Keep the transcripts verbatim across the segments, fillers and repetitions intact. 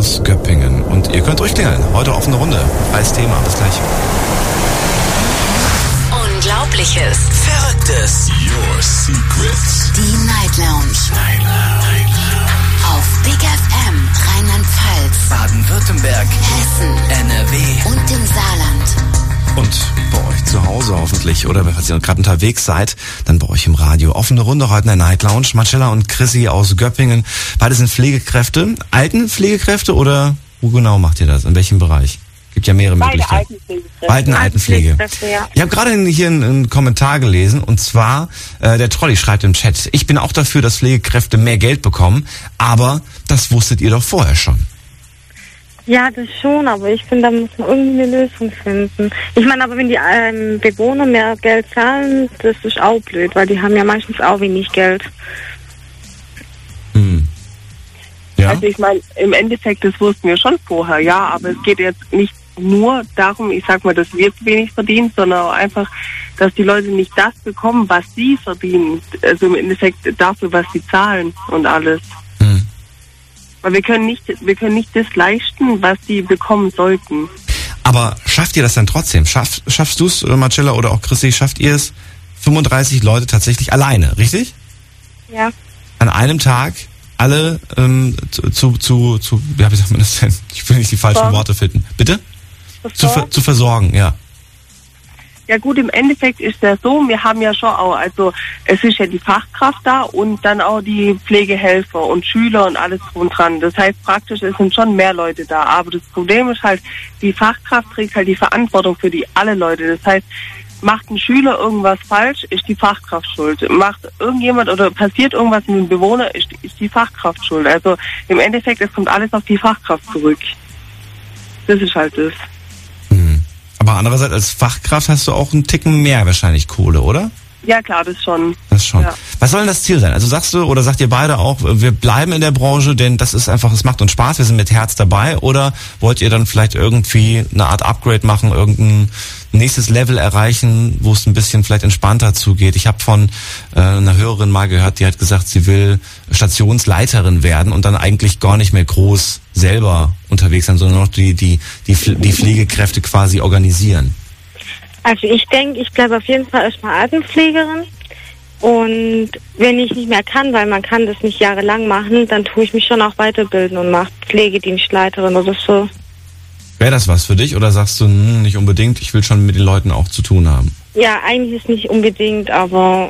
aus Göppingen. Und ihr könnt durchklingeln. Heute offene Runde. Freies Thema. Bis gleich. Unglaubliches. Verrücktes. Your Secrets. Die Night Lounge. Night Lounge. Auf Big F M Rheinland-Pfalz, Baden-Württemberg. Hessen. N R W. Und im Saarland. Und bei euch zu Hause hoffentlich. Oder falls ihr gerade unterwegs seid, dann bei euch im Radio. Offene Runde heute in der Night Lounge. Marcella und Chrissy aus Göppingen. Beide sind Pflegekräfte. Altenpflegekräfte oder wo genau macht ihr das? In welchem Bereich? Gibt ja mehrere Beide Möglichkeiten. Altenpflegekräfte. Beiden Altenpflege. Ja. Ich habe gerade hier einen Kommentar gelesen und zwar, äh, der Trolli schreibt im Chat, ich bin auch dafür, dass Pflegekräfte mehr Geld bekommen, aber das wusstet ihr doch vorher schon. Ja, das schon, aber ich finde, da muss man irgendwie eine Lösung finden. Ich meine, aber wenn die ähm, Bewohner mehr Geld zahlen, das ist auch blöd, weil die haben ja meistens auch wenig Geld. Hm. Ja? Also ich meine, im Endeffekt, das wussten wir schon vorher, ja, aber es geht jetzt nicht nur darum, ich sag mal, dass wir zu wenig verdienen, sondern auch einfach, dass die Leute nicht das bekommen, was sie verdienen. Also im Endeffekt dafür, was sie zahlen und alles. Hm. Weil wir können nicht, wir können nicht das leisten, was sie bekommen sollten. Aber schafft ihr das dann trotzdem? Schaff, schaffst du es, Marcella oder auch Chrissy, schafft ihr es, fünfunddreißig Leute tatsächlich alleine, richtig? Ja. An einem Tag alle ähm, zu, zu, zu, zu, ja, wie sagt man das denn? Ich will nicht die falschen Versorgen. Worte finden. Bitte? Zu, Versorgen? zu versorgen, ja. Ja gut, im Endeffekt ist ja so, wir haben ja schon auch, also es ist ja die Fachkraft da und dann auch die Pflegehelfer und Schüler und alles drum und dran. Das heißt praktisch, es sind schon mehr Leute da. Aber das Problem ist halt, die Fachkraft trägt halt die Verantwortung für die alle Leute. Das heißt, macht ein Schüler irgendwas falsch, ist die Fachkraft schuld. Macht irgendjemand oder passiert irgendwas mit dem Bewohner, ist, ist die Fachkraft schuld. Also im Endeffekt, es kommt alles auf die Fachkraft zurück. Das ist halt das. Aber andererseits als Fachkraft hast du auch einen Ticken mehr wahrscheinlich Kohle, oder? Ja klar, das schon. Das schon. Ja. Was soll denn das Ziel sein? Also sagst du oder sagt ihr beide auch, wir bleiben in der Branche, denn das ist einfach, es macht uns Spaß, wir sind mit Herz dabei, oder wollt ihr dann vielleicht irgendwie eine Art Upgrade machen, irgendein nächstes Level erreichen, wo es ein bisschen vielleicht entspannter zugeht? Ich habe von äh, einer Hörerin mal gehört, die hat gesagt, sie will Stationsleiterin werden und dann eigentlich gar nicht mehr groß selber unterwegs sein, sondern noch die die die, die Pflegekräfte quasi organisieren. Also ich denke, ich bleibe auf jeden Fall erstmal Altenpflegerin. Und wenn ich nicht mehr kann, weil man kann das nicht jahrelang machen, dann tue ich mich schon auch weiterbilden und mache Pflegedienstleiterin oder so. Wäre das was für dich oder sagst du, hm, nicht unbedingt, ich will schon mit den Leuten auch zu tun haben? Ja, eigentlich ist nicht unbedingt, aber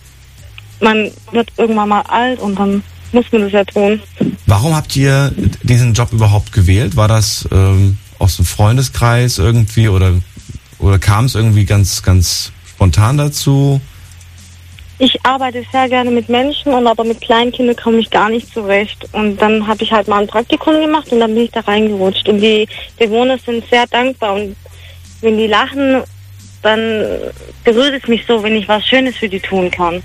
man wird irgendwann mal alt und dann muss man das ja tun. Warum habt ihr diesen Job überhaupt gewählt? War das ähm, aus dem Freundeskreis irgendwie oder oder kam es irgendwie ganz ganz spontan dazu? Ich arbeite sehr gerne mit Menschen und aber mit Kleinkindern komme ich gar nicht zurecht. Und dann habe ich halt mal ein Praktikum gemacht und dann bin ich da reingerutscht. Und die Bewohner sind sehr dankbar und wenn die lachen, dann berührt es mich so, wenn ich was Schönes für die tun kann.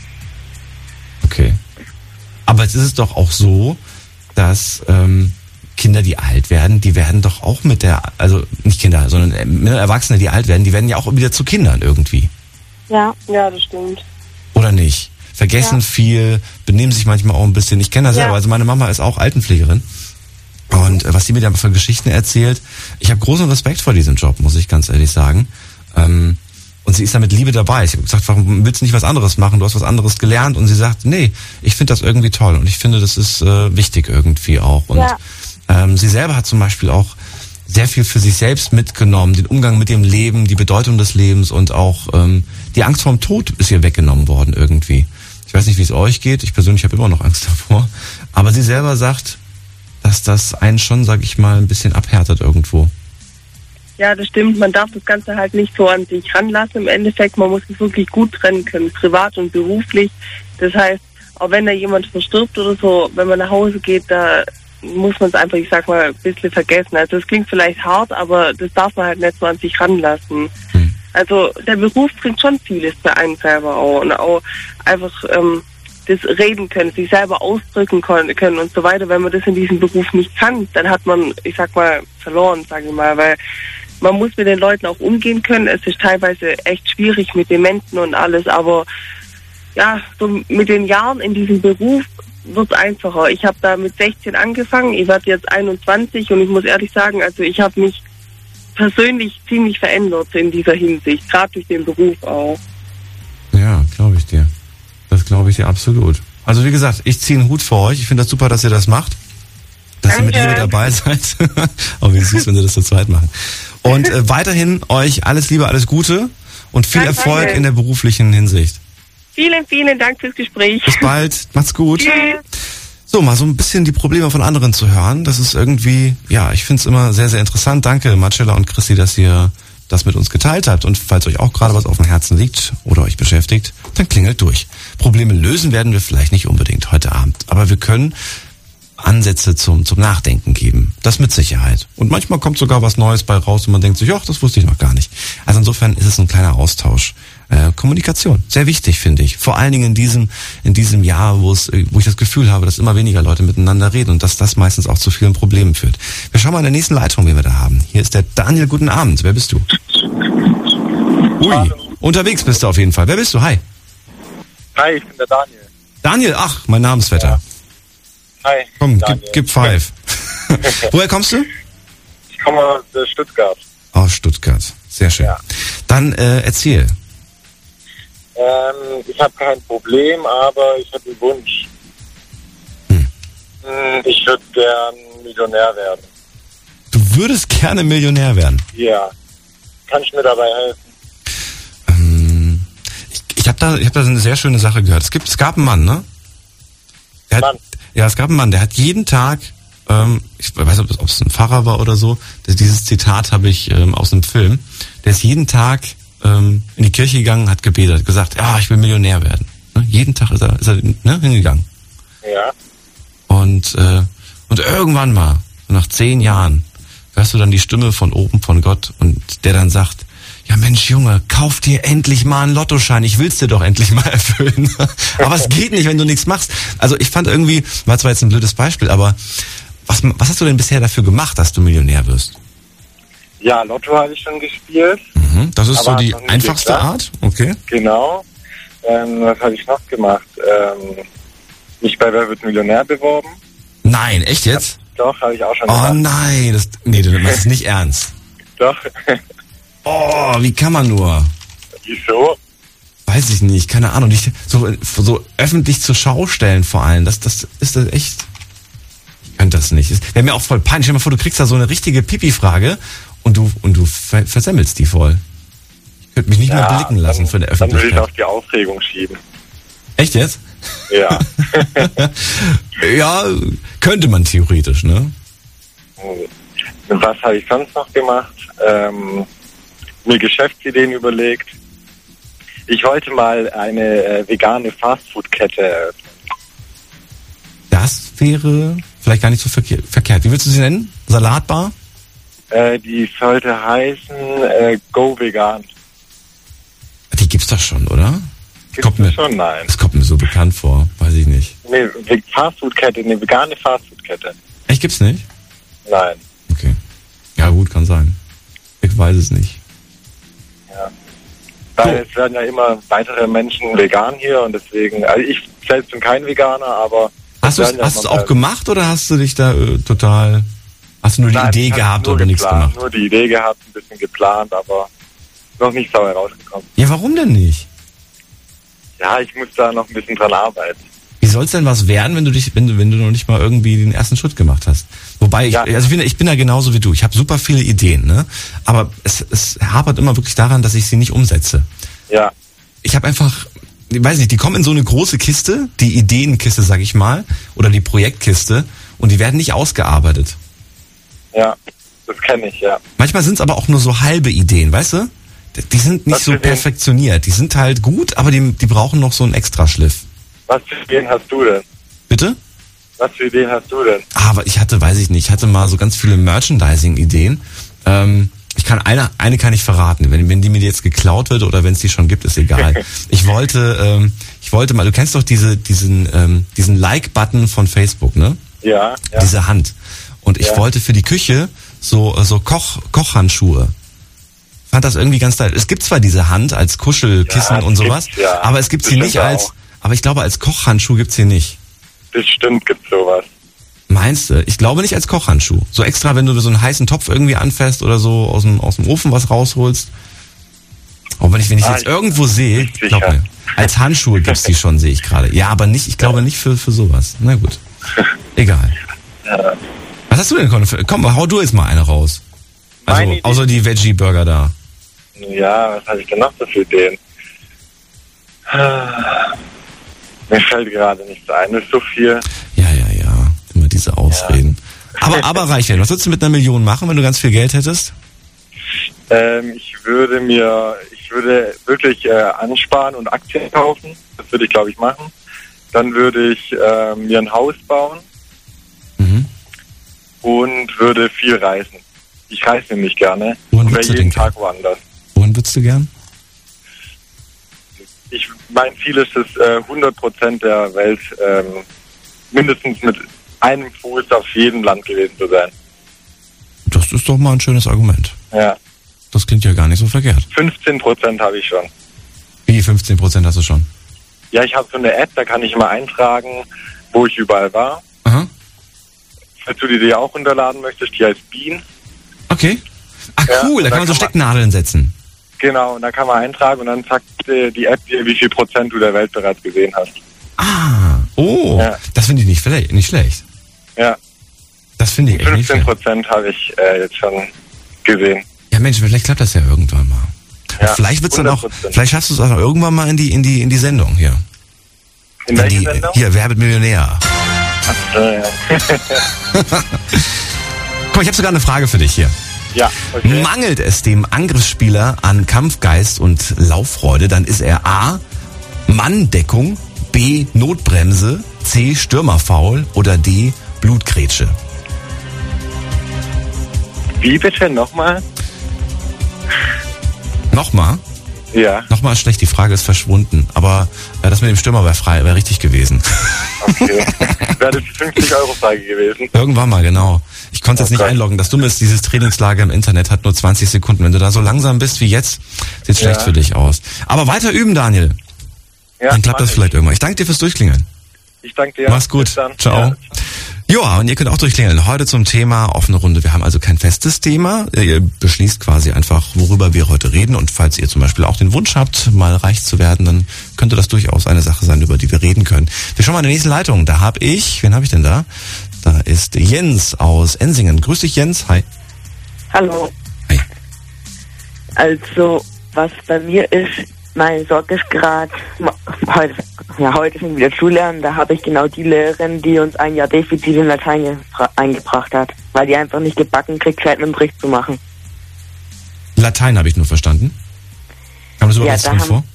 Okay. Aber jetzt ist es doch auch so, dass ähm, Kinder, die alt werden, die werden doch auch mit der, also nicht Kinder, sondern Erwachsene, die alt werden, die werden ja auch wieder zu Kindern irgendwie. Ja. Ja, das stimmt. Oder nicht? Vergessen ja. viel, benehmen sich manchmal auch ein bisschen. Ich kenne das ja. selber, also meine Mama ist auch Altenpflegerin. Und äh, was die mir da für Geschichten erzählt, ich habe großen Respekt vor diesem Job, muss ich ganz ehrlich sagen. Ähm, und sie ist da mit Liebe dabei. Ich habe gesagt, warum willst du nicht was anderes machen? Du hast was anderes gelernt. Und sie sagt, nee, ich finde das irgendwie toll. Und ich finde, das ist äh, wichtig irgendwie auch. Und ja. ähm, sie selber hat zum Beispiel auch sehr viel für sich selbst mitgenommen, den Umgang mit dem Leben, die Bedeutung des Lebens und auch ähm, die Angst vorm Tod ist ihr weggenommen worden irgendwie. Ich weiß nicht, wie es euch geht. Ich persönlich habe immer noch Angst davor. Aber sie selber sagt, dass das einen schon, sag ich mal, ein bisschen abhärtet irgendwo. Ja, das stimmt. Man darf das Ganze halt nicht so an sich ranlassen. Im Endeffekt, man muss es wirklich gut trennen können, privat und beruflich. Das heißt, auch wenn da jemand verstirbt oder so, wenn man nach Hause geht, da muss man es einfach, ich sag mal, ein bisschen vergessen. Also das klingt vielleicht hart, aber das darf man halt nicht so an sich ranlassen. Hm. Also der Beruf bringt schon vieles bei einem selber auch. Und auch einfach ähm, das reden können, sich selber ausdrücken können und so weiter. Wenn man das in diesem Beruf nicht kann, dann hat man, ich sag mal, verloren, sage ich mal, weil man muss mit den Leuten auch umgehen können. Es ist teilweise echt schwierig mit Dementen und alles, aber ja, so mit den Jahren in diesem Beruf wird es einfacher. Ich habe da mit sechzehn angefangen, ich werde jetzt einundzwanzig und ich muss ehrlich sagen, also ich habe mich persönlich ziemlich verändert in dieser Hinsicht, gerade durch den Beruf auch. Ja, glaube ich dir. Das glaube ich dir absolut. Also wie gesagt, ich ziehe einen Hut vor euch. Ich finde das super, dass ihr das macht. Dass Danke. ihr mit Liebe dabei seid. Aber wie süß, wenn ihr das zu zweit machen. Und äh, weiterhin euch alles Liebe, alles Gute und viel Danke. Erfolg in der beruflichen Hinsicht. Vielen, vielen Dank fürs Gespräch. Bis bald. Macht's gut. Tschüss. So, mal so ein bisschen die Probleme von anderen zu hören. Das ist irgendwie, ja, ich finde es immer sehr, sehr interessant. Danke, Marcella und Chrissy, dass ihr das mit uns geteilt habt. Und falls euch auch gerade was auf dem Herzen liegt oder euch beschäftigt, dann klingelt durch. Probleme lösen werden wir vielleicht nicht unbedingt heute Abend, aber wir können Ansätze zum zum Nachdenken geben. Das mit Sicherheit. Und manchmal kommt sogar was Neues bei raus und man denkt sich, ach, das wusste ich noch gar nicht. Also insofern ist es ein kleiner Austausch. Äh, Kommunikation, sehr wichtig, finde ich. Vor allen Dingen in diesem in diesem Jahr, wo es, wo ich das Gefühl habe, dass immer weniger Leute miteinander reden und dass das meistens auch zu vielen Problemen führt. Wir schauen mal in der nächsten Leitung, wen wir da haben. Hier ist der Daniel. Guten Abend. Wer bist du? Ui, unterwegs bist du auf jeden Fall. Wer bist du? Hi. Hi, ich bin der Daniel. Daniel, ach, mein Namensvetter. Ja. Hi. Komm, Daniel. gib, gib Five. Woher kommst du? Ich komme aus äh, Stuttgart. Aus Stuttgart. Sehr schön. Ja. Dann äh, erzähl. Ähm, ich habe kein Problem, aber ich habe einen Wunsch. Hm. Hm, Ich würde gern Millionär werden. Du würdest gerne Millionär werden. Ja. Kannst du mir dabei helfen? Ähm, ich ich habe da, ich hab da eine sehr schöne Sache gehört. Es gibt, es gab einen Mann, ne? Der Mann? Hat, ja, es gab einen Mann, der hat jeden Tag, ähm, ich weiß nicht, ob es ein Pfarrer war oder so, das, dieses Zitat habe ich ähm, aus einem Film, der ist jeden Tag ähm, in die Kirche gegangen, hat gebetet, gesagt, ja, ich will Millionär werden. Ne? Jeden Tag ist er, ist er ne, hingegangen. Ja. Und, äh, und irgendwann mal, nach zehn Jahren, hörst du dann die Stimme von oben von Gott und der dann sagt, ja Mensch Junge, kauf dir endlich mal einen Lottoschein, ich will's dir doch endlich mal erfüllen. Aber es geht nicht, wenn du nichts machst. Also ich fand irgendwie, war zwar jetzt ein blödes Beispiel, aber was, was hast du denn bisher dafür gemacht, dass du Millionär wirst? Ja, Lotto habe ich schon gespielt. Mhm, das ist Aber so hat die noch nicht einfachste geklappt. Art? Okay. Genau. Ähm, was habe ich noch gemacht? Ähm, mich bei Wer wird Millionär beworben. Nein, echt jetzt? Doch, habe ich auch schon Oh gemacht. nein, das, nee, du meinst es nicht ernst. Doch. Oh, wie kann man nur? Wieso? Weiß ich nicht, keine Ahnung. Nicht so, so öffentlich zur Schau stellen vor allem. Das, das ist das echt. Ich könnte das nicht. Wäre mir auch voll peinlich. Stell dir mal vor, du kriegst da so eine richtige Pipi-Frage und du, und du ver versemmelst die voll. Ich könnte mich nicht mehr blicken lassen dann, für der Dann würde ich Öffentlichkeit. auf die Aufregung schieben. Echt jetzt? Ja. Ja, könnte man theoretisch, ne? Und was habe ich sonst noch gemacht? Ähm, mir Geschäftsideen überlegt. Ich wollte mal eine äh, vegane Fastfood-Kette eröffnen. Das wäre vielleicht gar nicht so verkehr verkehrt. Wie willst du sie nennen? Salatbar? Äh, die sollte heißen äh, Go Vegan. Die gibt's doch schon, oder? Gibt's Kommt mir, schon? Nein. das kommt mir so bekannt vor. Weiß ich nicht. Nee, Fastfood-Kette, eine vegane Fastfood-Kette. Echt, gibt's nicht? Nein. Okay. Ja gut, kann sein. Ich weiß es nicht. Ja. Weil es werden ja immer weitere Menschen vegan hier und deswegen, also ich selbst bin kein Veganer, aber... Hast du es werden ja hast du's noch auch mehr- gemacht oder hast du dich da äh, total... Hast du nur die Nein, Idee ich hab's gehabt nur oder nichts geplant, gemacht? Nur die Idee gehabt, ein bisschen geplant, aber noch nicht sauer rausgekommen. Ja, warum denn nicht? Ja, ich muss da noch ein bisschen dran arbeiten. Wie soll es denn was werden, wenn du dich, wenn du, wenn du noch nicht mal irgendwie den ersten Schritt gemacht hast? Wobei ich, Ja. also ich bin, ich bin da genauso wie du. Ich habe super viele Ideen, ne? Aber es, es hapert immer wirklich daran, dass ich sie nicht umsetze. Ja, Ich habe einfach, ich weiß nicht, die kommen in so eine große Kiste, die Ideenkiste, sag ich mal, oder die Projektkiste, und die werden nicht ausgearbeitet. ja, das kenne ich, ja. Manchmal sind es aber auch nur so halbe Ideen, weißt du? Die sind nicht Was so für Ideen? perfektioniert. Die sind halt gut, aber die, die brauchen noch so einen Extraschliff. Was für Ideen hast du denn? Bitte? Was für Ideen hast du denn? Ah, aber ich hatte, weiß ich nicht, ich hatte mal so ganz viele Merchandising-Ideen. Ähm, ich kann eine, eine kann ich verraten. Wenn, wenn die mir jetzt geklaut wird oder wenn es die schon gibt, ist egal. Ich wollte, ähm, ich wollte mal, du kennst doch diese, diesen, ähm, diesen Like-Button von Facebook, ne? Ja, ja. Diese Hand. Und ich Ja. wollte für die Küche so, so Koch, Kochhandschuhe. Fand das irgendwie ganz geil. Es gibt zwar diese Hand als Kuschelkissen Ja, und sowas, gibt's, ja. aber es gibt sie Bestimmt nicht als, auch. aber ich glaube als Kochhandschuh gibt's sie nicht. Bestimmt gibt's sowas. Meinst du? Ich glaube nicht als Kochhandschuh. So extra, wenn du so einen heißen Topf irgendwie anfasst oder so aus dem, aus dem Ofen was rausholst. Auch wenn ich, wenn ich Ah, jetzt ich- irgendwo sehe, nicht glaub sicher. mir, als Handschuhe gibt's die schon, sehe ich gerade. Ja, aber nicht, ich glaube nicht für, für sowas. Na gut. Egal. Ja. Was hast du denn, Conny? Komm, hau du jetzt mal eine raus. Also, Meine Idee- außer die Veggie-Burger da. Ja, was habe ich denn noch so für Ideen? Mir fällt gerade nichts ein, das ist so viel. Ja, ja, ja. Immer diese Ausreden. Aber, aber reich werden. Was würdest du mit einer Million machen, wenn du ganz viel Geld hättest? Ähm, ich würde mir, ich würde wirklich äh, ansparen und Aktien kaufen. Das würde ich, glaube ich, machen. Dann würde ich äh, mir ein Haus bauen Mhm. und würde viel reisen. Ich reise nämlich gerne Wohin und wäre würdest du jeden denn Tag woanders. Wohin würdest du gern? Ich, mein Ziel ist es, äh, hundert Prozent der Welt ähm, mindestens mit einem Fuß auf jedem Land gewesen zu sein. Das ist doch mal ein schönes Argument. Ja, Das klingt ja gar nicht so verkehrt. fünfzehn Prozent habe ich schon. Wie fünfzehn Prozent hast du schon? Ja, ich habe so eine App, da kann ich immer eintragen, wo ich überall war. Aha. Falls du die dir auch runterladen möchtest, die heißt Bean. Okay. Ach Ja, cool, da da kann man so kann man- Stecknadeln setzen. Genau, und da kann man eintragen und dann sagt äh, die App dir, wie viel Prozent du der Welt bereits gesehen hast. Ah, oh, Ja. das finde ich nicht, vielleicht- nicht schlecht. Ja, Das finde ich echt nicht fünfzehn schlecht. Prozent habe ich äh, jetzt schon gesehen. Ja Mensch, vielleicht klappt das ja irgendwann mal. Ja, vielleicht wird's dann auch, hundert Prozent. vielleicht schaffst du es auch irgendwann mal in die, in die, in die Sendung hier. In welcher die, Sendung? Hier, Wer wird Millionär? Äh, ja. Guck mal, ich habe sogar eine Frage für dich hier. ja, okay. Mangelt es dem Angriffsspieler an Kampfgeist und Lauffreude, dann ist er A. Manndeckung, B. Notbremse, C. Stürmerfaul oder D. Blutgrätsche. Wie bitte nochmal? Nochmal? Ja, Nochmal ist schlecht, die Frage ist verschwunden. Aber äh, das mit dem Stürmer wäre frei, wäre richtig gewesen. okay. Wäre das fünfzig Euro Frage gewesen. Irgendwann mal, genau. Ich konnte jetzt Oh nicht Gott. einloggen. Das Dumme ist, dieses Trainingslager im Internet hat nur zwanzig Sekunden. Wenn du da so langsam bist wie jetzt, sieht schlecht Ja. für dich aus. Aber weiter üben, Daniel. Ja, Dann klappt mach das ich. vielleicht irgendwann. Ich danke dir fürs Durchklingeln. Ich danke dir. Mach's gut. Bis dann. Ciao. Ja. Ja, und ihr könnt auch durchklingeln. Heute zum Thema offene Runde. Wir haben also kein festes Thema. Ihr beschließt quasi einfach, worüber wir heute reden. Und falls ihr zum Beispiel auch den Wunsch habt, mal reich zu werden, dann könnte das durchaus eine Sache sein, über die wir reden können. Wir schauen mal in die nächste Leitung. Da habe ich, wen habe ich denn da? Da ist Jens aus Ensingen. Grüß dich, Jens. Hi. Hallo. Hi. Also, was bei mir ist, meine Sorge ist gerade, heute, ja, heute sind wieder Schullernen, da habe ich genau die Lehrerin, die uns ein Jahr Defizit in Latein gefra- eingebracht hat, weil die einfach nicht gebacken kriegt, Zeit mit dem Bericht zu machen. Latein habe ich nur verstanden. Kam das Ja, überhaupt da drin haben- vor?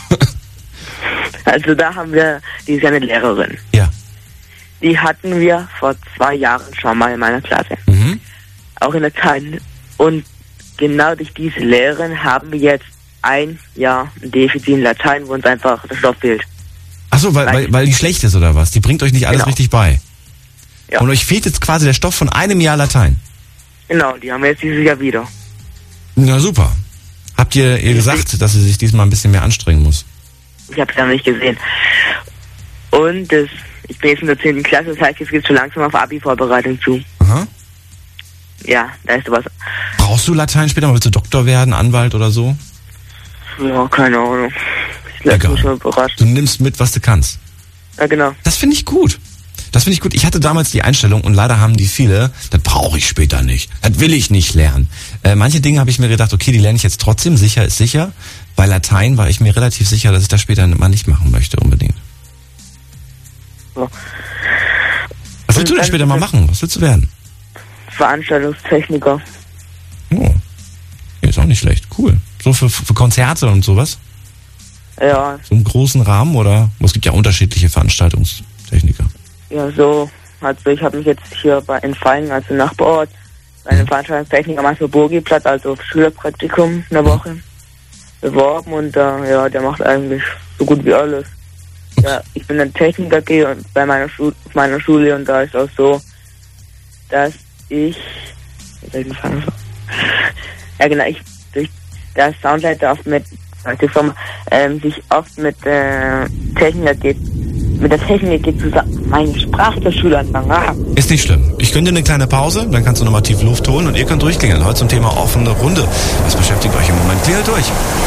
Also da haben wir, die ist ja eine Lehrerin. Ja. Die hatten wir vor zwei Jahren schon mal in meiner Klasse, Mhm. auch in Latein. Und genau durch diese Lehrerin haben wir jetzt ein Jahr ein Defizit in Latein, wo uns einfach der Stoff fehlt. Ach so, weil, weil, weil die schlecht ist oder was? Die bringt euch nicht alles Genau. richtig bei. Ja. Und euch fehlt jetzt quasi der Stoff von einem Jahr Latein. Genau, die haben wir jetzt dieses Jahr wieder. Na super. Habt ihr ihr gesagt, dass sie sich diesmal ein bisschen mehr anstrengen muss? Ich habe es ja noch nicht gesehen. Und das, ich bin jetzt in der zehnten Klasse, das heißt, jetzt geht schon langsam auf Abi-Vorbereitung zu. Aha. Ja, da ist sowas. Brauchst du Latein später mal? Willst du Doktor werden, Anwalt oder so? Ja, keine Ahnung. Ich lasse Egal. mich schon überrascht. Du nimmst mit, was du kannst. Ja, genau. Das finde ich gut. Das finde ich gut. Ich hatte damals die Einstellung und leider haben die viele, das brauche ich später nicht. Das will ich nicht lernen. Äh, manche Dinge habe ich mir gedacht, okay, die lerne ich jetzt trotzdem. Sicher ist sicher. Bei Latein war ich mir relativ sicher, dass ich das später mal nicht machen möchte unbedingt. So. Was willst du denn dann- später mal machen? Was willst du werden? Veranstaltungstechniker. Oh, ja, ist auch nicht schlecht. Cool. So für, für Konzerte und sowas? Ja, So im großen Rahmen oder? Es gibt ja unterschiedliche Veranstaltungstechniker. ja, so. Also ich habe mich jetzt hier bei in Feingen, also Nachbarort, bei einem Veranstaltungstechniker am Burgiplatz, also auf Schülerpraktikum eine Woche beworben und äh, ja, der macht eigentlich so gut wie alles. Ja, ich bin ein Techniker G und bei meiner Schule, auf meiner Schule und da ist auch so, dass ich, jetzt hab ich den Faden ver- ja genau, ich durch der Soundleiter oft mit die Firma, ähm, sich oft mit äh, Techniker geht mit der Technik geht zusammen. Meine Sprache der Schulanfang. Ah. Ist nicht schlimm. Ich gönne dir eine kleine Pause, dann kannst du nochmal tief Luft holen und ihr könnt durchklingeln. Heute zum Thema offene Runde. Was beschäftigt euch im Moment? Klingelt durch.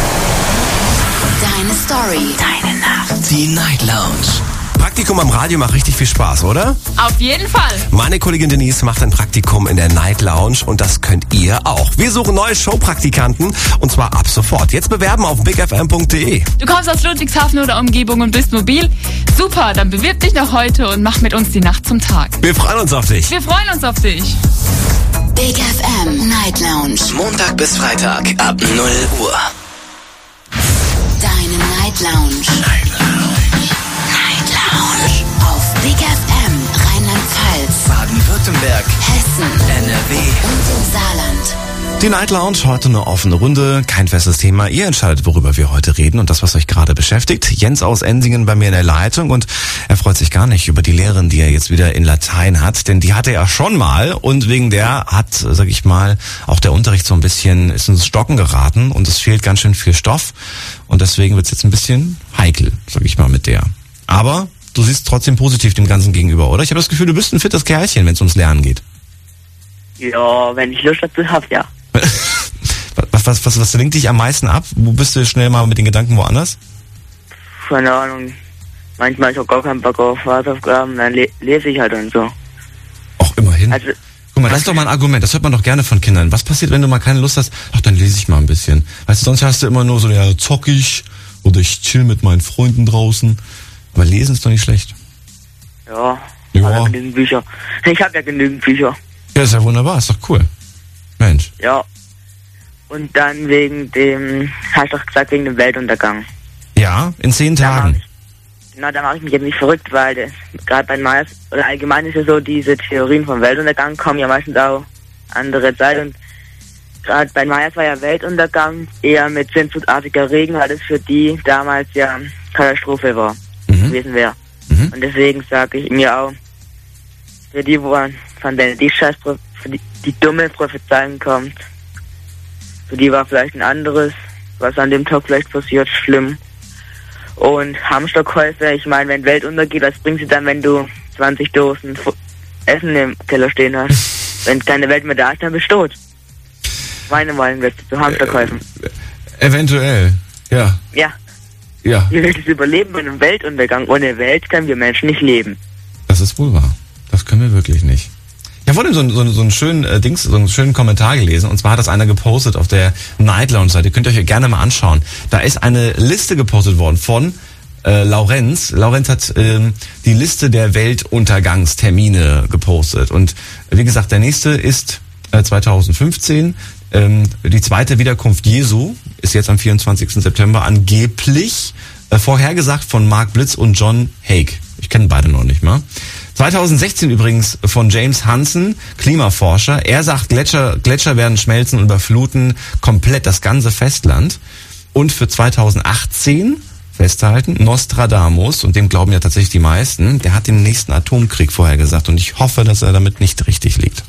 Deine Story. Deine Nacht. Die Night Lounge. Praktikum am Radio macht richtig viel Spaß, oder? Auf jeden Fall. Meine Kollegin Denise macht ein Praktikum in der Night Lounge und das könnt ihr auch. Wir suchen neue Showpraktikanten und zwar ab sofort. Jetzt bewerben auf big f m punkt d e. Du kommst aus Ludwigshafen oder Umgebung und bist mobil? Super, dann bewirb dich noch heute und mach mit uns die Nacht zum Tag. Wir freuen uns auf dich. Wir freuen uns auf dich. Big F M Night Lounge. Montag bis Freitag ab null Uhr. Deine Night Lounge. Night Lounge. Night Lounge. Auf Big F M Rheinland-Pfalz, Baden-Württemberg, Hessen, N R W und im Saarland. Die Night Lounge, heute eine offene Runde, kein festes Thema. Ihr entscheidet, worüber wir heute reden und das, was euch gerade beschäftigt. Jens aus Ensingen bei mir in der Leitung und er freut sich gar nicht über die Lehrerin, die er jetzt wieder in Latein hat, denn die hatte er schon mal und wegen der hat, sag ich mal, auch der Unterricht so ein bisschen, ist ins Stocken geraten und es fehlt ganz schön viel Stoff und deswegen wird's jetzt ein bisschen heikel, sag ich mal, mit der. Aber du siehst trotzdem positiv dem Ganzen gegenüber, oder? Ich habe das Gefühl, du bist ein fittes Kerlchen, wenn es ums Lernen geht. Ja, wenn ich Lust dazu habe, ja. was, was, was, was lenkt dich am meisten ab? Wo bist du schnell mal mit den Gedanken woanders? Keine Ahnung. Manchmal ich auch gar keinen Bock auf Hausaufgaben, dann le- lese ich halt und so. Ach, immerhin. Also, Guck mal, das ist doch mal ein Argument, das hört man doch gerne von Kindern. Was passiert, wenn du mal keine Lust hast? Ach, dann lese ich mal ein bisschen. Weißt du, sonst hast du immer nur so, ja, zock ich oder ich chill mit meinen Freunden draußen. Aber lesen ist doch nicht schlecht. ja, Ja. also genügend Bücher. Ich habe ja genügend Bücher. Ja, ist ja wunderbar, ist doch cool. Mensch. Ja. Und dann wegen dem, hast du doch gesagt, wegen dem Weltuntergang. Ja, in zehn Da mach Tagen. ich, na, da mache ich mich jetzt nicht verrückt, weil das, gerade bei Myers, oder allgemein ist ja so, diese Theorien vom Weltuntergang kommen ja meistens auch andere Zeit und gerade bei Myers war ja Weltuntergang eher mit sintflutartiger Regen, weil das für die damals ja Katastrophe war, Mhm. gewesen wäre. Mhm. Und deswegen sage ich mir auch, für die, wo von denen die scheiß, Pro- für die, die dumme Prophezeiung kommt, für die war vielleicht ein anderes, was an dem Tag vielleicht passiert, schlimm. Und Hamsterkäufe, ich meine, wenn Welt untergeht, was bringt sie dann, wenn du zwanzig Dosen Fu- Essen im Keller stehen hast? Wenn keine Welt mehr da ist, dann bist du tot. Meine Meinung dazu zu Hamsterkäufen. Eventuell, ja. Ja, Ja, wie willst du überleben bei einem Weltuntergang? Ohne Welt können wir Menschen nicht leben. das ist wohl wahr. Das können wir wirklich nicht. Ich habe vorhin so, so, so einen schönen äh, Dings, so einen schönen Kommentar gelesen und zwar hat das einer gepostet auf der Night Lounge Seite. Könnt ihr euch gerne mal anschauen. Da ist eine Liste gepostet worden von äh, Laurenz. Laurenz hat ähm, die Liste der Weltuntergangstermine gepostet und äh, wie gesagt, der nächste ist äh, zweitausendfünfzehn. Ähm, die zweite Wiederkunft Jesu ist jetzt am vierundzwanzigsten September angeblich äh, vorhergesagt von Mark Blitz und John Hague. Ich kenne beide noch nicht mal. zweitausendsechzehn übrigens von James Hansen, Klimaforscher. Er sagt, Gletscher, Gletscher werden schmelzen und überfluten komplett das ganze Festland. Und für zweitausendachtzehn, festhalten, Nostradamus, und dem glauben ja tatsächlich die meisten, der hat den nächsten Atomkrieg vorhergesagt. Und ich hoffe, dass er damit nicht richtig liegt.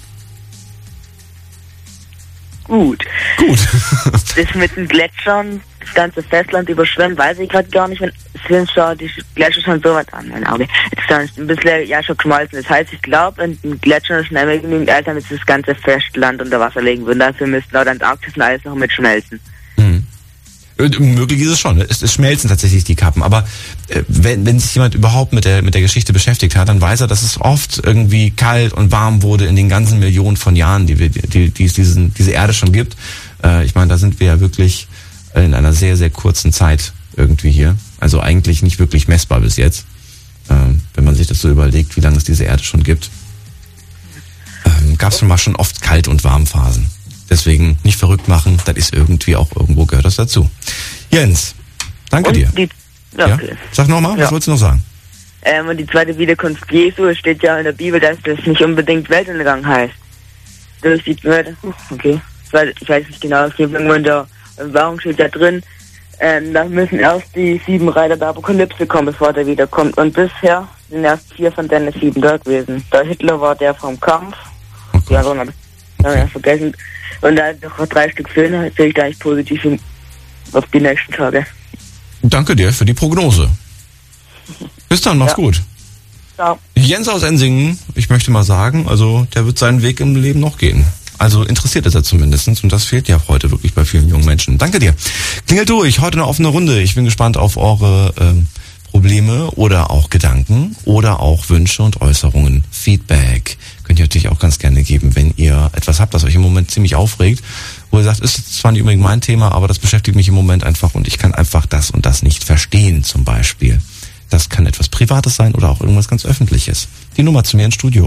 Gut. Gut. Das mit den Gletschern, das ganze Festland überschwemmt, weiß ich gerade gar nicht, wenn es sind schon die Gletscher schon so weit an mein Auge. Jetzt ist ein bisschen ja schon geschmolzen. Das heißt, ich glaube, in den Gletschern ist schnell mehr genügend Eis, damit sie das ganze Festland unter Wasser legen würden. Dafür müssten auch Antarktis und alles noch mitschmelzen. Hm. Möglich ist es schon. Es, es schmelzen tatsächlich die Kappen. Aber äh, wenn, wenn sich jemand überhaupt mit der, mit der Geschichte beschäftigt hat, dann weiß er, dass es oft irgendwie kalt und warm wurde in den ganzen Millionen von Jahren, die, wir, die, die es diesen, diese Erde schon gibt. Äh, ich meine, da sind wir ja wirklich in einer sehr, sehr kurzen Zeit irgendwie hier. Also eigentlich nicht wirklich messbar bis jetzt. Äh, wenn man sich das so überlegt, wie lange es diese Erde schon gibt. Ähm, Gab es schon mal schon oft Kalt- und Warmphasen. Deswegen nicht verrückt machen, das ist irgendwie auch irgendwo gehört das dazu. Jens, danke und dir. Die, ja, Ja? okay. Sag nochmal, Ja. was wolltest du noch sagen? Ähm, und die zweite Wiederkunft Jesu, es steht ja in der Bibel, dass das nicht unbedingt Weltuntergang heißt. Durch die zweite, okay, zweite, ich weiß nicht genau, es steht irgendwo in der Wahrung steht da drin, ähm, da müssen erst die sieben Reiter der Apokalypse kommen, bevor der wiederkommt. Und bisher sind erst vier von denen sieben da gewesen. Der Hitler war der vom Kampf, Oh die Gott. anderen habe ich hab ich vergessen. Und da noch drei Stück Filme, sehe ich da eigentlich positiv hin auf die nächsten Tage. Danke dir für die Prognose. Bis dann, mach's Ja. gut. Ciao. Jens aus Ensingen, ich möchte mal sagen, also der wird seinen Weg im Leben noch gehen. Also interessiert ist er zumindest und das fehlt ja heute wirklich bei vielen jungen Menschen. Danke dir. Klingelt durch, heute eine offene Runde. Ich bin gespannt auf eure ähm, Probleme oder auch Gedanken oder auch Wünsche und Äußerungen. Feedback könnt ihr natürlich auch ganz gerne geben, wenn ihr etwas habt, das euch im Moment ziemlich aufregt, wo ihr sagt, ist zwar nicht unbedingt mein Thema, aber das beschäftigt mich im Moment einfach und ich kann einfach das und das nicht verstehen zum Beispiel. Das kann etwas Privates sein oder auch irgendwas ganz Öffentliches. Die Nummer zu mir ins Studio.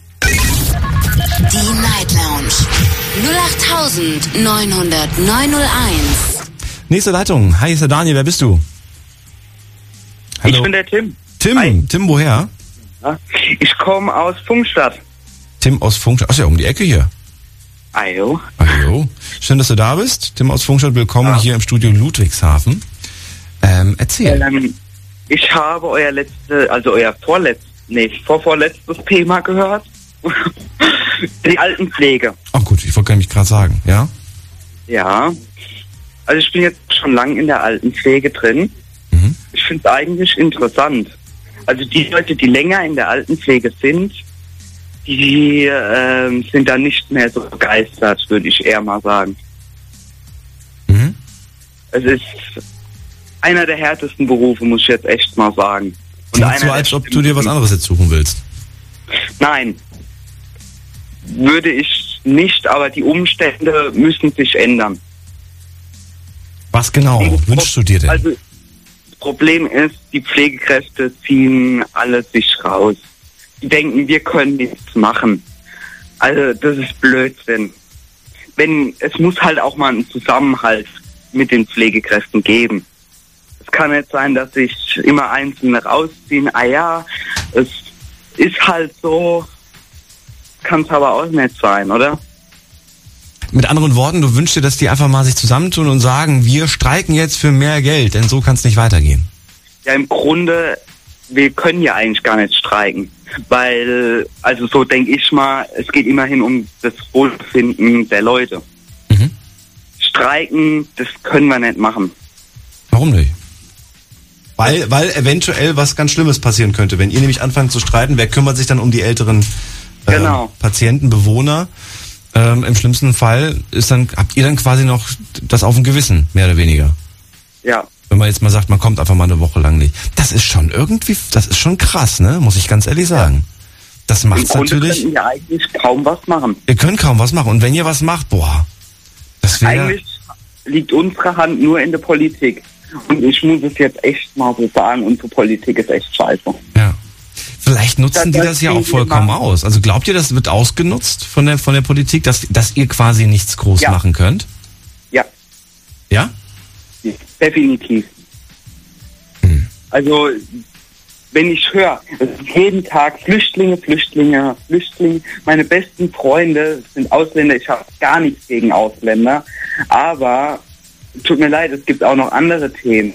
Die Night Lounge null acht neun null null neun null eins. Nächste Leitung. Hi, ist der Daniel, wer bist du? Hallo. Ich bin der Tim. Tim, Hi. Tim, woher? Ja, ich komme aus Funkstadt. Tim aus Funkstadt. Ach ja, um die Ecke hier. Ajo. Hallo. Schön, dass du da bist. Tim aus Funkstadt, willkommen Ja. hier im Studio Ludwigshafen. Ähm, erzähl. Ähm, ich habe euer letzte, also euer vorletztes, nee, vorvorletztes Thema gehört. Die Altenpflege. Ach gut, ich wollte nämlich gerade sagen, ja? Ja. Also ich bin jetzt schon lange in der Altenpflege drin. Mhm. Ich finde es eigentlich interessant. Also die Leute, die länger in der Altenpflege sind, die ähm, sind da nicht mehr so begeistert, würde ich eher mal sagen. Mhm. Es ist einer der härtesten Berufe, muss ich jetzt echt mal sagen. Und Klingt einer so, der als ob du dir was anderes jetzt suchen willst. Nein, würde ich nicht, aber die Umstände müssen sich ändern. Was genau wünschst du dir denn? Also, das Problem ist, die Pflegekräfte ziehen alle sich raus. Die denken, wir können nichts machen. Also, das ist Blödsinn. Wenn, es muss halt auch mal einen Zusammenhalt mit den Pflegekräften geben. Es kann nicht sein, dass sich immer Einzelne rausziehen. Ah ja, es ist halt so, kann es aber auch nicht sein, oder? Mit anderen Worten, du wünschst dir, dass die einfach mal sich zusammentun und sagen, wir streiken jetzt für mehr Geld, denn so kann es nicht weitergehen. Ja, im Grunde, wir können ja eigentlich gar nicht streiken, weil, also so denke ich mal, es geht immerhin um das Wohlbefinden der Leute. Mhm. Streiken, das können wir nicht machen. Warum nicht? Weil, weil eventuell was ganz Schlimmes passieren könnte. Wenn ihr nämlich anfangt zu streiten, wer kümmert sich dann um die älteren äh, Genau. Patienten, Bewohner? Ähm, Im schlimmsten Fall ist dann, habt ihr dann quasi noch das auf dem Gewissen, mehr oder weniger. Ja. Wenn man jetzt mal sagt, man kommt einfach mal eine Woche lang nicht. Das ist schon irgendwie, das ist schon krass, ne? Muss ich ganz ehrlich sagen. Das Im macht's Grunde natürlich. könnten wir eigentlich kaum was machen. Ihr könnt kaum was machen. Und wenn ihr was macht, boah, das wäre. Eigentlich liegt unsere Hand nur in der Politik. Und ich muss es jetzt echt mal so sagen, unsere Politik ist echt scheiße. Ja. Vielleicht nutzen Das- die das das ja auch kriegen wir vollkommen mal. aus. Also glaubt ihr, das wird ausgenutzt von der von der Politik, dass dass ihr quasi nichts groß Ja. machen könnt? Ja, Ja? definitiv. Hm. Also, wenn ich höre, es ist jeden Tag Flüchtlinge, Flüchtlinge, Flüchtlinge. Meine besten Freunde sind Ausländer. Ich habe gar nichts gegen Ausländer. Aber, tut mir leid, es gibt auch noch andere Themen.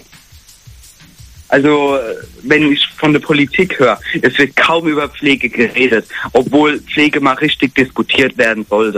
Also, wenn ich von der Politik höre, es wird kaum über Pflege geredet, obwohl Pflege mal richtig diskutiert werden sollte.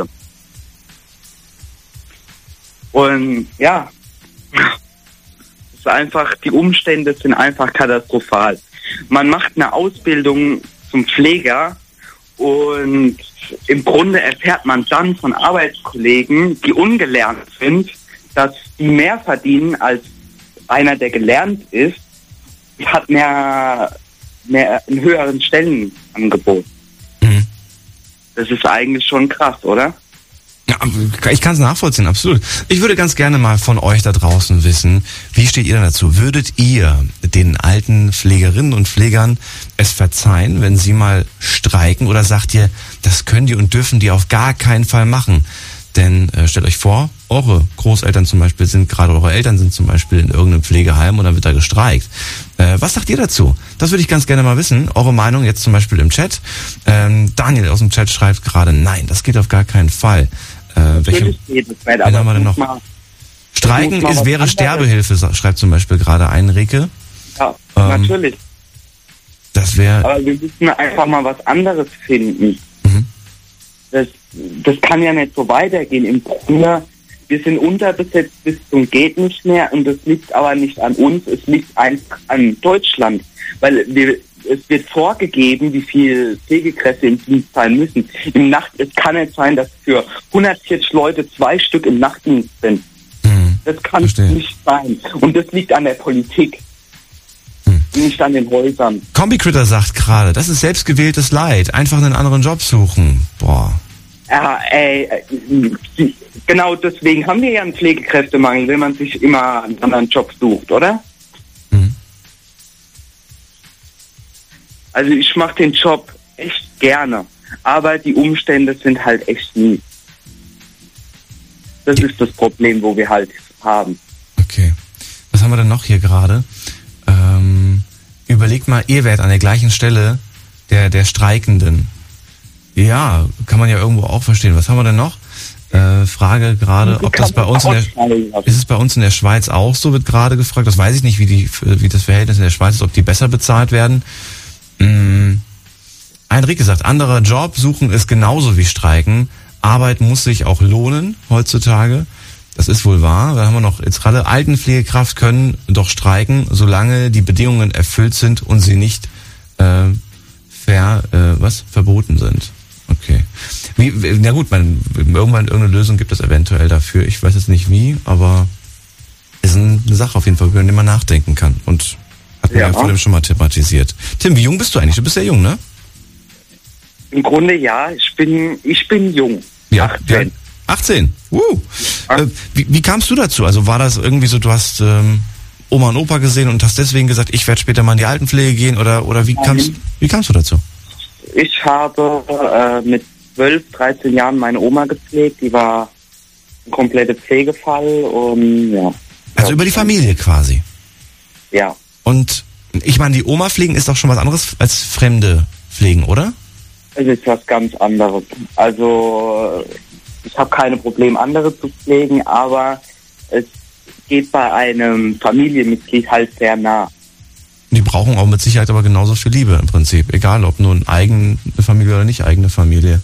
Und ja, es ist einfach, die Umstände sind einfach katastrophal. Man macht eine Ausbildung zum Pfleger und im Grunde erfährt man dann von Arbeitskollegen, die ungelernt sind, dass die mehr verdienen als einer, der gelernt ist, hat mehr, mehr einen höheren Stellenangebot. Mhm. Das ist eigentlich schon krass, oder? Ja, ich kann es nachvollziehen, absolut. Ich würde ganz gerne mal von euch da draußen wissen, wie steht ihr denn dazu? Würdet ihr den alten Pflegerinnen und Pflegern es verzeihen, wenn sie mal streiken, oder sagt ihr, das können die und dürfen die auf gar keinen Fall machen? Denn äh, stellt euch vor, eure Großeltern zum Beispiel sind, gerade eure Eltern sind zum Beispiel in irgendeinem Pflegeheim und dann wird da gestreikt. Äh, was sagt ihr dazu? Das würde ich ganz gerne mal wissen. Eure Meinung jetzt zum Beispiel im Chat. Ähm, Daniel aus dem Chat schreibt gerade, nein, das geht auf gar keinen Fall. Äh, welche, Natürlich geht es nicht, wen aber haben wir denn muss noch? mal- Streiken muss mal ist, was wäre anderes. Sterbehilfe, sa- schreibt zum Beispiel gerade ein Rike. Ja, Ähm, natürlich. Das wäre, Aber wir müssen einfach mal was anderes finden. Mhm. Das, das kann ja nicht so weitergehen. Im Grunde Wir sind unterbesetzt bis zum geht nicht mehr und das liegt aber nicht an uns, es liegt einfach an Deutschland, weil wir, es wird vorgegeben, wie viel Pflegekräfte im Dienst sein müssen. Im Nacht, es kann nicht sein, dass für hundertvierzig Leute zwei Stück im Nachtdienst sind. Hm. Das kann Verstehe. nicht sein und das liegt an der Politik, Hm. nicht an den Häusern. Combi-Critter sagt gerade, das ist selbstgewähltes Leid. Einfach einen anderen Job suchen. Boah. Ja, ey, äh, die- genau deswegen haben wir ja einen Pflegekräftemangel, wenn man sich immer einen anderen Job sucht, oder? Mhm. Also ich mache den Job echt gerne, aber die Umstände sind halt echt mies. Das ist das Problem, wo wir halt haben. Okay. Was haben wir denn noch hier gerade? Ähm, überlegt mal, ihr wärt an der gleichen Stelle der, der Streikenden. Ja, kann man ja irgendwo auch verstehen. Was haben wir denn noch? Äh, Frage gerade, ob das bei uns in der, ist es bei uns in der Schweiz auch so, wird gerade gefragt. Das weiß ich nicht, wie die, wie das Verhältnis in der Schweiz ist, ob die besser bezahlt werden. Hm. Heinrich sagt, anderer Job suchen ist genauso wie streiken. Arbeit muss sich auch lohnen heutzutage. Das ist wohl wahr. Dann haben wir noch jetzt gerade, Altenpflegekraft können doch streiken, solange die Bedingungen erfüllt sind und sie nicht äh, ver, äh, was verboten sind. Okay. Wie, wie- na gut, man, irgendwann irgendeine Lösung gibt es eventuell dafür. Ich weiß jetzt nicht wie, aber ist eine Sache auf jeden Fall, über die man nachdenken kann. Und hat man ja, Ja. vor dem schon mal thematisiert. Tim, wie jung bist du eigentlich? Du bist sehr jung, ne? Im Grunde ja, ich bin ich bin jung. Ja. achtzehn. achtzehn. Uh. Äh, wie, wie kamst du dazu? Also war das irgendwie so, du hast ähm, Oma und Opa gesehen und hast deswegen gesagt, ich werde später mal in die Altenpflege gehen oder oder wie kamst wie kamst du dazu? Ich habe äh, mit zwölf, dreizehn Jahren meine Oma gepflegt, die war ein kompletter Pflegefall und ja. Also über die Familie quasi. Ja. Und ich meine, die Oma pflegen ist doch schon was anderes als Fremde pflegen, oder? Es ist was ganz anderes. Also ich habe keine Probleme, andere zu pflegen, aber es geht bei einem Familienmitglied halt sehr nah. Die brauchen auch mit Sicherheit aber genauso viel Liebe im Prinzip. Egal, ob nun eigene Familie oder nicht eigene Familie.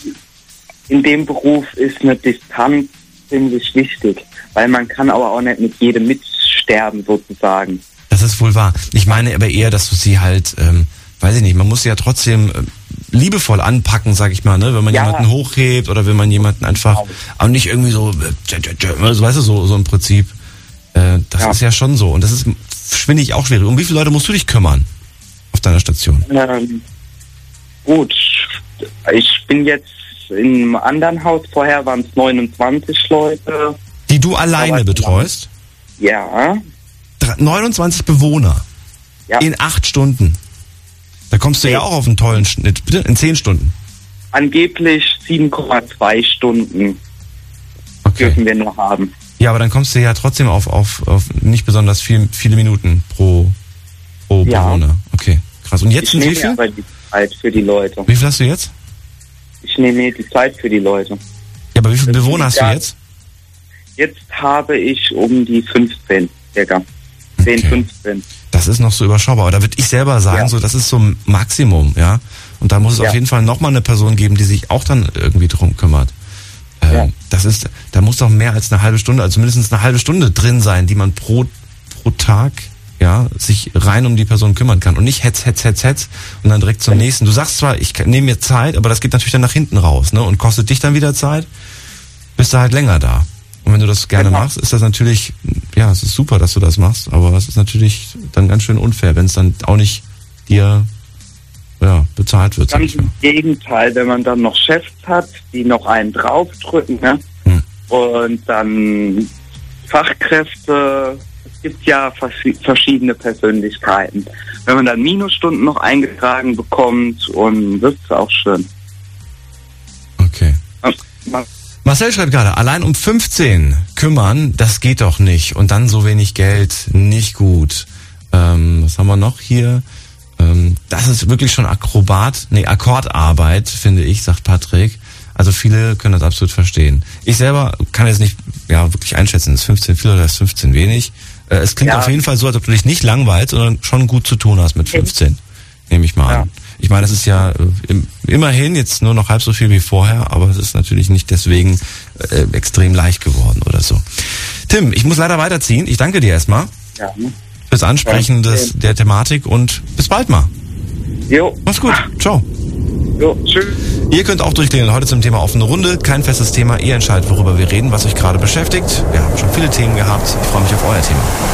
In dem Beruf ist eine Distanz ziemlich wichtig, weil man kann aber auch nicht mit jedem mitsterben sozusagen. Das ist wohl wahr. Ich meine aber eher, dass du sie halt, ähm, weiß ich nicht, man muss sie ja trotzdem äh, liebevoll anpacken, sag ich mal, ne? Wenn man Ja. jemanden hochhebt oder wenn man jemanden einfach, aber nicht irgendwie so, äh, also, weißt du, so, so im Prinzip. Äh, das Ja. ist ja schon so. Und das ist, finde ich, auch schwierig. Um wie viele Leute musst du dich kümmern auf deiner Station? Ähm, gut, ich bin jetzt in einem anderen Haus, vorher waren es neunundzwanzig Leute. Die du alleine Aber- betreust? Ja, Dr- neunundzwanzig Bewohner. Ja. In acht Stunden. Da kommst du ja auch auf einen tollen Schnitt. Bitte? In zehn Stunden. angeblich sieben Komma zwei Stunden Okay. dürfen wir noch haben. Ja, aber dann kommst du ja trotzdem auf, auf, auf nicht besonders viel, viele Minuten pro, pro Ja. Bewohner. Okay, krass. Und jetzt Ich sind wie nehme mir viel? aber die Zeit für die Leute. Wie viel hast du jetzt? Ich nehme mir die Zeit für die Leute. Ja, aber wie viele Das Bewohner hast liegt du ja- jetzt? Jetzt habe ich um die fünfzehn, circa. zehn, Okay. fünfzehn. Das ist noch so überschaubar. Aber da würde ich selber sagen, Ja. so das ist so ein Maximum, ja. Und da muss es Ja. auf jeden Fall nochmal eine Person geben, die sich auch dann irgendwie drum kümmert. Ähm, Ja. Das ist, da muss doch mehr als eine halbe Stunde, also mindestens eine halbe Stunde drin sein, die man pro, pro Tag, ja, sich rein um die Person kümmern kann. Und nicht hetz, hetz, hetz, hetz und dann direkt zum nächsten. Du sagst zwar, ich nehme mir Zeit, aber das geht natürlich dann nach hinten raus, ne? Und kostet dich dann wieder Zeit, bist du halt länger da. Und wenn du das gerne Genau. machst, ist das natürlich, ja, es ist super, dass du das machst, aber es ist natürlich dann ganz schön unfair, wenn es dann auch nicht dir, ja, bezahlt wird. Sag Ganz ich mal. im Gegenteil, wenn man dann noch Chefs hat, die noch einen draufdrücken, ne? Hm. Und dann Fachkräfte, es gibt ja vers- verschiedene Persönlichkeiten. Wenn man dann Minusstunden noch eingetragen bekommt und das ist auch schön. Okay. Man- Marcel schreibt gerade, allein um fünfzehn kümmern, das geht doch nicht. Und dann so wenig Geld, nicht gut. Ähm, was haben wir noch hier? Ähm, das ist wirklich schon Akrobat, nee, Akkordarbeit, finde ich, sagt Patrick. Also viele können das absolut verstehen. Ich selber kann jetzt nicht, ja, wirklich einschätzen, ist fünfzehn viel oder ist fünfzehn wenig. Äh, es klingt Ja. auf jeden Fall so, als ob du dich nicht langweilst, sondern schon gut zu tun hast mit fünfzehn. Nehme ich mal Ja. an. Ich meine, das ist ja äh, im, immerhin jetzt nur noch halb so viel wie vorher, aber es ist natürlich nicht deswegen äh, extrem leicht geworden oder so. Tim, ich muss leider weiterziehen. Ich danke dir erstmal Ja. fürs Ansprechen des, der Thematik und bis bald mal. Jo. Mach's gut. Ciao. Jo, tschüss. Ihr könnt auch durchklingeln heute zum Thema offene Runde. Kein festes Thema. Ihr entscheidet, worüber wir reden, was euch gerade beschäftigt. Wir haben schon viele Themen gehabt. Ich freue mich auf euer Thema.